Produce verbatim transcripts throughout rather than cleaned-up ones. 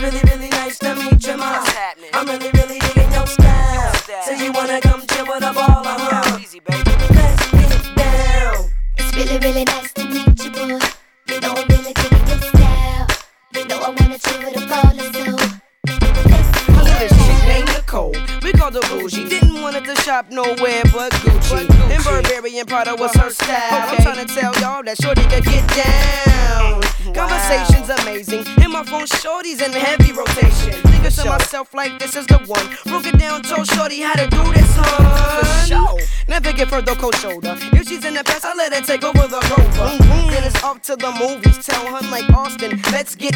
really, really nice to meet you, ma. I'm really, really digging your style. So you wanna come chill with a baller, huh? Easy, baby. Let's get down. It's really, really nice to meet you, boy. You know I'm really digging your style. You know I wanna chill with a baller, so this chick named Nicole, we called her bougie. Didn't want her to shop nowhere but Gucci. And Burberry and Prada was her style. I'm trying to tell y'all that shorty could get down. Conversation's amazing, and my phone shorty's in heavy rotation. Thinking to myself like this is the one. Broke it down, told shorty how to do this, huh? For sure. Never give her the cold shoulder. If she's in the past, I let her take over the rover. Mm-hmm. Then it's off to the movies. Tell her like Austin, let's get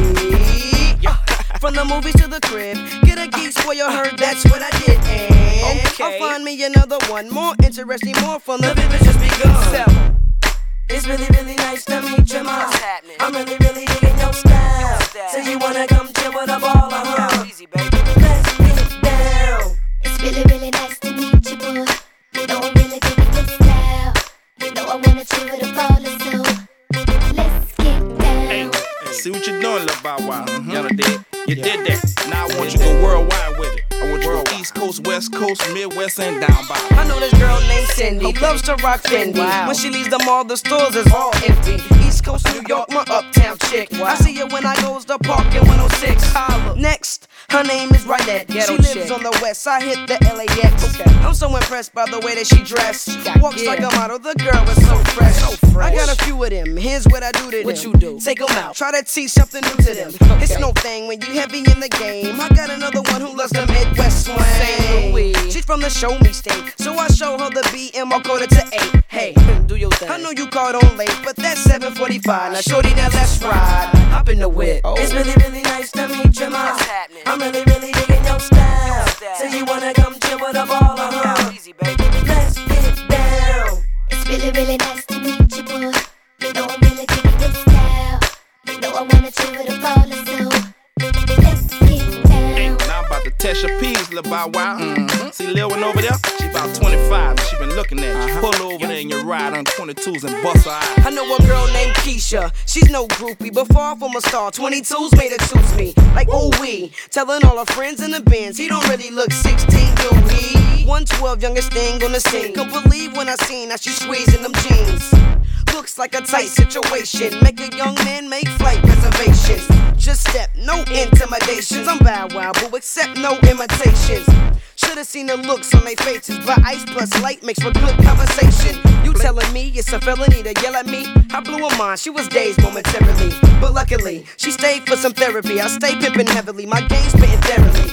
groovy. Yeah. From the movies to the crib, get a geek spoil her, that's what I did. And okay. I'll find me another one, more interesting, more fun. The vivid just begun. It's really, really nice to meet you, ma. I'm really, really digging your style. So you wanna come chill with a baller, huh? Easy, baby. Let's get down. It's really, really nice to meet you, boy. You know I'm really digging your style. You know I wanna chill with a baller, so let's get down. Hey, hey, see what you're doing, little Bow Wow. Mm-hmm. Y'all did. You yeah. did that. Now I want you to go worldwide with it. I want you to go East Coast, West Coast, Midwest, and down by. I know this girl named Cindy, okay. Loves to rock Fendi. Wow. When she leaves the mall, the stores is all empty. East Coast, New York, my uptown chick. Wow. I see her when I goes to park in one oh six. Holla. Next, her name is Rynette. She lives chick. on the west side, hit the L A X. Okay. I'm so impressed by the way that she dressed. Walks yeah. like a model, the girl is so fresh. so fresh. I got a few of them, here's what I do to what them. What you do? Take them out, try to teach something new to them. Okay. It's no thing when you heavy in the game. I got another one who loves the Midwest swing. She's from the show me state, so I show her the beat and I'll call it to eight. Hey, do your thing. I know you called on late, but that's seven forty-five. Now shorty, now let's ride. Hop in the whip. Oh. It's really, really nice to meet you, ma. I'm really, really digging your style. So you wanna come chill with a baller, huh? Easy, baby. Let's get down. It's really, really nice to meet you, boy. You know I'm really digging your style. You know I wanna chill with a baller, so let's get down. Hey, now I'm about to test your peas, little Bow Wow. Mm-hmm. See Lil one over there? She about twenty-five and she been looking at you. Uh-huh. Pull over there in your ride on twenty-twos and bust her eye. I know a girl named Keisha. She's no groupie, but far from a star. twenty-twos made her choose me. Like, ooh wee. Telling all her friends in the bins, he don't really look sixteen, do he? one twelve, youngest thing on the scene. Can't believe when I seen how she squeezing them jeans. Looks like a tight situation. Make a young man make flight reservations. Just step, no intimidations. I'm Bow Wow, but accept no imitations. Should've seen the looks on their faces, but ice plus light makes for good conversation. You telling me it's a felony to yell at me? I blew her mind, she was dazed momentarily. But luckily, she stayed for some therapy. I stay pimping heavily, my game's spitting therapy.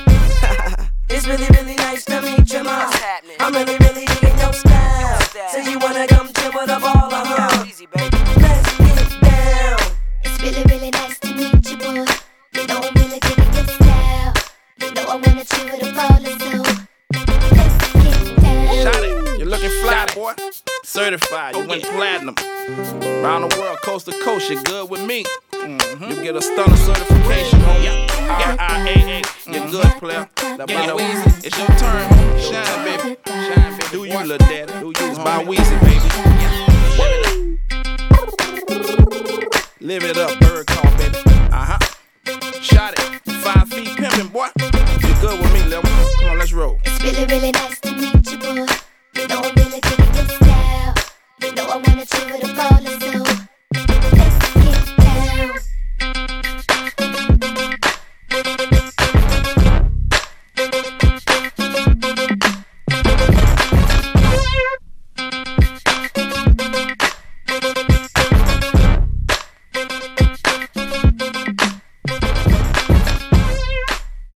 It's really, really nice to meet you, ma. I'm really, really digging your style. So you wanna come chill with a baller, huh? Easy, baby. Let's get down. It's really, really nice to meet you, boy. You know I'm really digging your style. You know I wanna chill with a baller, so let's get down. Shot it. You're looking fly, boy. Certified. You oh, went yeah. platinum. Around the world, coast to coast, you're good with me. Mm-hmm. You get a stunner certification, homie. R I A A, you're good, player. You know, it's your turn. Shine, baby. Shine, baby. Do you, little daddy. Do you. It's by Weezy, baby. Live it up, bird call, baby. Uh-huh. Shot it. Five feet pimping, boy. You're good with me, little. Come on, let's roll. It's really, really nice.